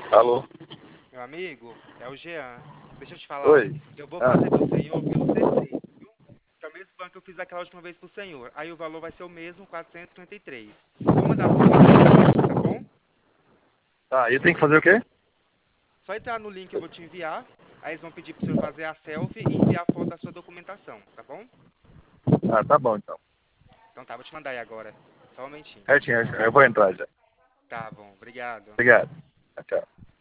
Alô? Meu amigo, é o Jean. Deixa eu te falar. Oi? Eu vou Ah, fazer pro senhor pelo C6, viu? Que é o mesmo banco que eu fiz aquela última vez pro senhor. Aí o valor vai ser o mesmo, 433. Vou mandar pro senhor pelo Pix, tá bom? tá, e tem que fazer o quê? Só entrar no link que eu vou te enviar. Aí eles vão pedir pro senhor fazer a selfie e enviar a foto da sua documentação, tá bom? Ah, tá bom então. Então tá, vou te mandar aí agora. Só um momentinho. Certinho, eu vou entrar já. Tá bom, obrigado. Obrigado. Tchau.